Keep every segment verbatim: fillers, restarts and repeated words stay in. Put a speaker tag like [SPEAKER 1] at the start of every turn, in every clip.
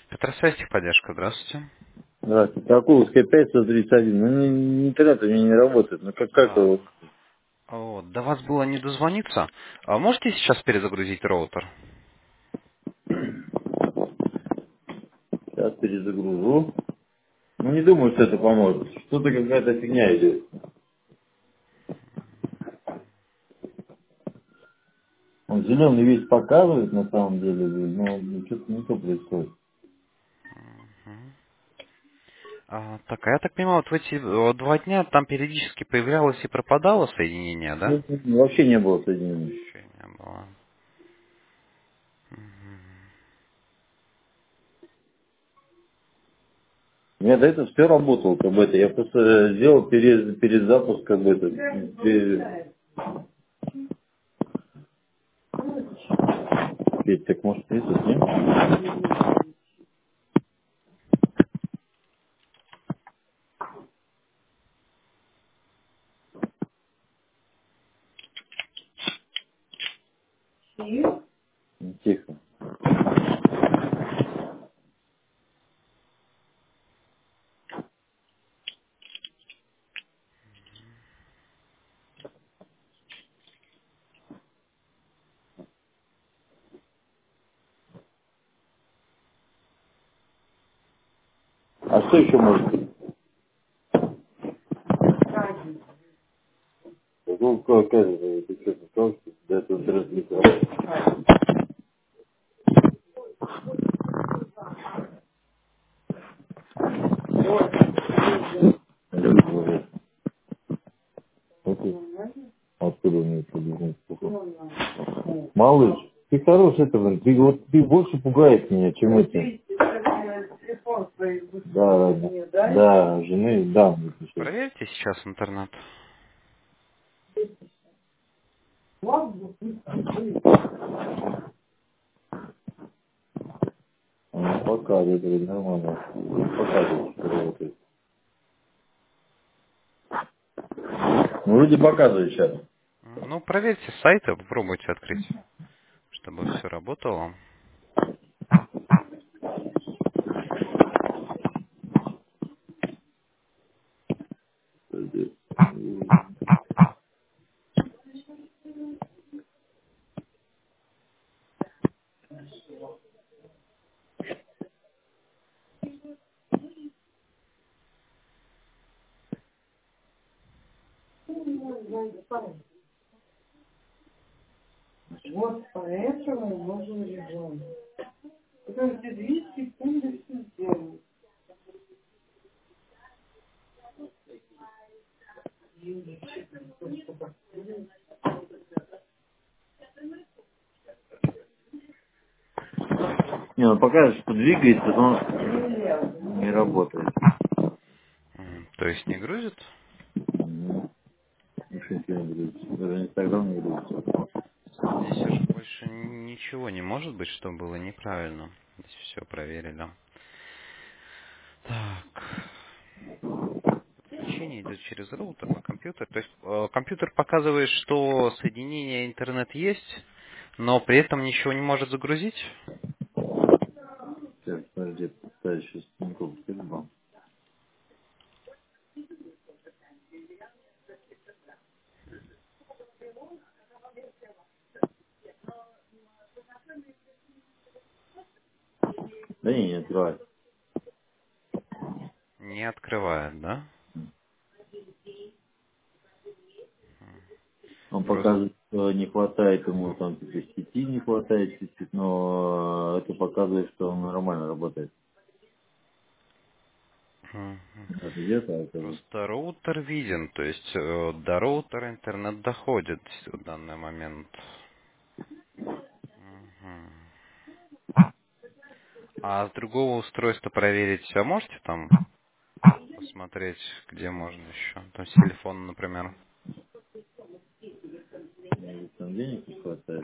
[SPEAKER 1] Петросвязь техподдержка, здравствуйте.
[SPEAKER 2] Здравствуйте. Акуловская пять сто тридцать один. Ну, не, не- интернет у меня не работает. Ну, как, как
[SPEAKER 1] Так,
[SPEAKER 2] его?
[SPEAKER 1] вот, до вас было не дозвониться. А можете сейчас перезагрузить роутер?
[SPEAKER 2] Сейчас перезагружу. Ну, не думаю, что это поможет. Что-то какая-то фигня идет. Он зеленый весь показывает, на самом деле, но что-то не то происходит.
[SPEAKER 1] Мгм. А, так, а я так понимаю, вот в эти э, два дня там периодически появлялось и пропадало соединение, да?
[SPEAKER 2] Ну, вообще не было соединения.
[SPEAKER 1] Вообще не было. Мгм.
[SPEAKER 2] У меня до этого все работало, как бы это. Я просто э, сделал перез, перезапуск, как бы это. пере- Петь, так может это, нет? Тихо. А что еще может быть? Ну, как, как же, ты что, сказал, что до этого интернет. Окей. Откуда у меня это бизнес плохо? Малыш, ты хорош это, блин. Ты, вот, ты больше пугаешь меня, чем это. Да, да, да, жены, да, мне пишет.
[SPEAKER 1] Проверьте сейчас интернет.
[SPEAKER 2] Она показывает, говорит, нормально. Показывает, что работает. Ну, вроде показывает сейчас.
[SPEAKER 1] Ну, проверьте сайты, попробуйте открыть, чтобы все работало.
[SPEAKER 2] Не, ну показывает, что двигается, но не работает.
[SPEAKER 1] М, То есть не грузит?
[SPEAKER 2] М, ничего не грузится. Даже Инстаграм не грузится.
[SPEAKER 1] Здесь уже больше ничего не может быть, что было неправильно. Здесь все проверили. Так. Подключение идет через роутер на компьютер. То есть э, компьютер показывает, что соединение интернет есть, но при этом ничего не может загрузить.
[SPEAKER 2] Сейчас, подожди, поставить сейчас Тинькофф Сбербанк. Да не, не открывай.
[SPEAKER 1] Не открывает, да?
[SPEAKER 2] Он
[SPEAKER 1] Просто
[SPEAKER 2] показывает, что не хватает ему там типа сети, не хватает чуть-чуть, но это показывает, что он нормально работает.
[SPEAKER 1] Мгм.
[SPEAKER 2] Это где-то, а это вот.
[SPEAKER 1] Просто роутер виден, то есть э, до роутера интернет доходит в данный момент. Мгм. А с другого устройства проверить, а можете там посмотреть, где можно еще? Там с телефона, например.
[SPEAKER 2] Может, там денег не хватает.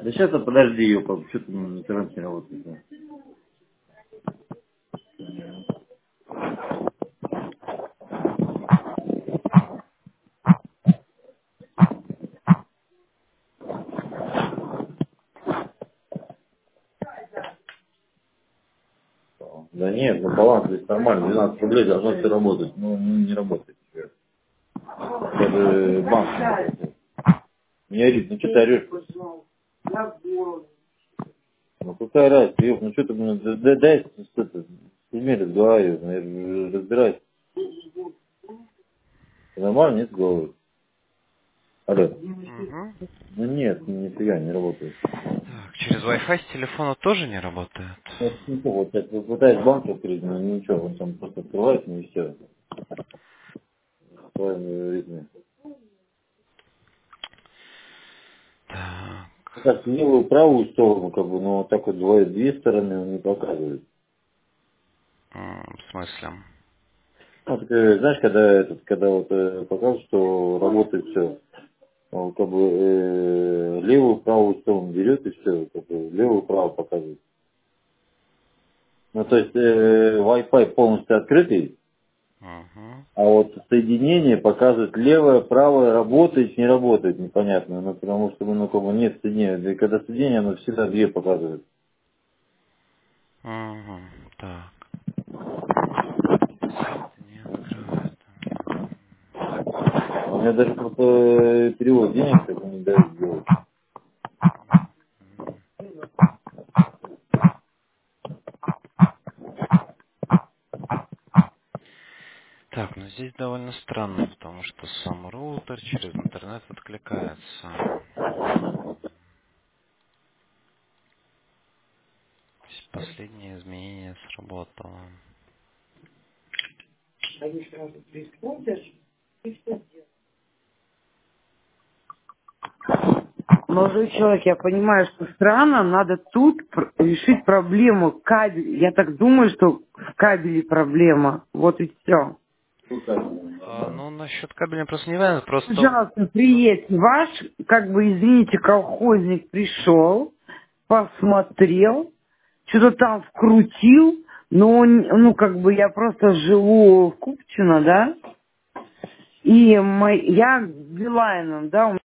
[SPEAKER 2] Да сейчас подожди ее, пап, что ты на интернете не работает. Да? Да нет, ну баланс здесь нормально, двенадцать рублей должно все работать. Ну, не, не работает. Даже банк не работает. Не ори, ну что ты орешь? Ну какая разница, Ёх, ну что ты, ну, дай, дай, дай что-то, с людьми разговаривай, ну, разбирайся. Нормально, нет головы? Алло.
[SPEAKER 1] Угу.
[SPEAKER 2] Ну нет, нифига не работает.
[SPEAKER 1] Так, через Wi-Fi с телефона тоже не работает?
[SPEAKER 2] Вот, ну, вот сейчас пытаюсь банк открыть, но ничего, он там просто открывается, и все. В своем ритме.
[SPEAKER 1] Так,
[SPEAKER 2] Ну, так, левую, правую сторону, как бы, но вот так вот двое, две стороны он не показывает.
[SPEAKER 1] м, в смысле?
[SPEAKER 2] Ну, так, э, знаешь, когда этот, когда вот э, показывает, что работает все, он как бы э, левую, правую сторону берет и все, как бы левую, правую показывает. Ну, то есть э, Wi-Fi полностью открытый,
[SPEAKER 1] Угу.
[SPEAKER 2] а вот соединение показывает левое, правое, работает, не работает, непонятно. Ну, потому что ну, как бы нет соединения. Да и когда соединение, оно всегда две показывает.
[SPEAKER 1] Угу. Так, сайт не открывает.
[SPEAKER 2] У меня даже просто э, перевод денег как бы не дает сделать.
[SPEAKER 1] Мгм. Так, ну здесь довольно странно, потому что сам роутер через интернет откликается. То есть последнее изменение сработало.
[SPEAKER 3] Молодой человек, я понимаю, что странно, надо тут пр- решить проблему кабель. Я так думаю, что в кабеле проблема. Вот и все.
[SPEAKER 2] Ну, как бы,
[SPEAKER 1] А,
[SPEAKER 2] нормально.
[SPEAKER 1] ну, насчет кабеля просто не важно, просто...
[SPEAKER 3] Пожалуйста, приедьте. Ваш, как бы, извините, колхозник пришел, посмотрел, что-то там вкрутил, но, он, ну, как бы, я просто живу в Купчино, да, и мой, я Билайном, да,